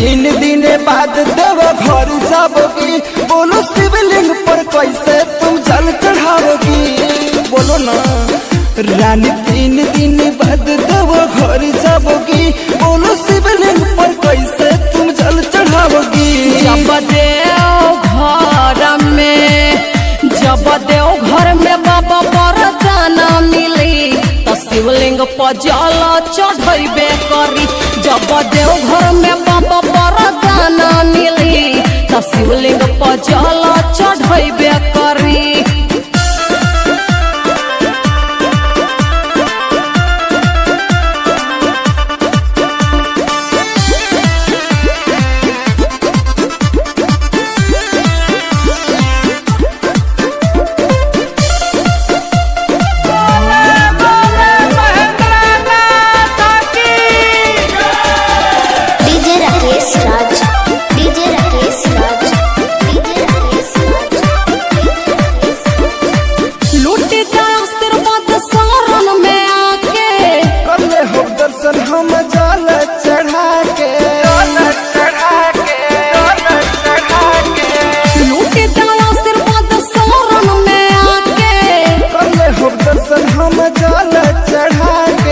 तीन दिन बाद देव घर जाओगी, बोलो शिवलिंग पर कैसे तुम जल चढ़ाओगी, बोलो ना। रानी तीन दिन बाद देव घर जाओगी, बोलो शिवलिंग पर कैसे तुम जल चढ़ाओगी। जब देव घर में बाबा वरदाना मिली तो शिवलिंग पर जल चढ़ेबे करी। जब देव घर में बाबा वरदाना मिली तो शिवलिंग पर जल चढ़ेबे करी। हम जल चढ़ा के लूटे आशीर्वाद शरण में आके कले हो दर्शन हम जल चढ़ा के।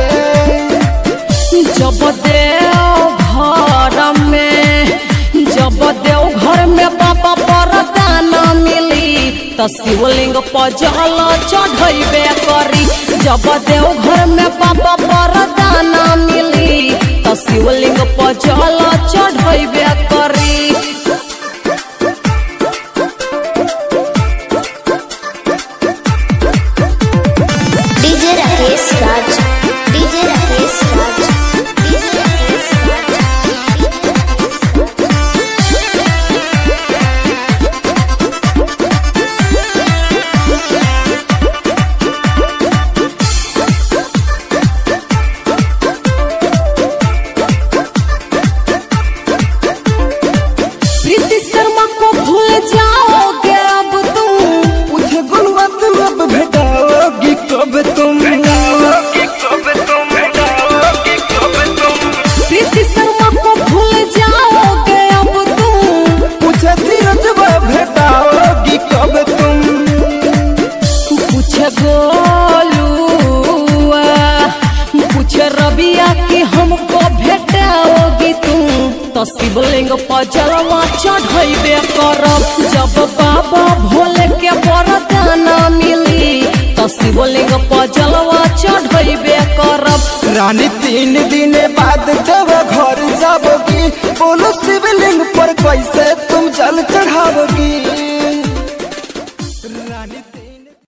जब देव घर में बाबा वरदाना मिली तो शिवलिंग पर जल चढ़ेबे करी। जब देव घर में बाबा वरदाना मिली तो शिवलिंग पर जल चढ़ेबे करी। DJ Rakesh Raj, DJ Rakesh Raj, DJ Rakesh Raj. Preeti Sharma को भूल जाओगे अब तुम, मुझे गुलवत अब भेटाओगी कब तुम, प्रीति शर्मा को भूल जाओगे अब तुम, मुझे धीरज भेटाओगी कब तुम। पूछे गोलुआ, पूछे रबिया कि हमको भेटाओगी तुम तो शिवलिंग पर जलवा चढ़ेबे करब। जब बाबा भोले के वरदाना मिली तो शिवलिंग पर जलवा चढ़ेबे करब। रानी तीन दिन बाद देव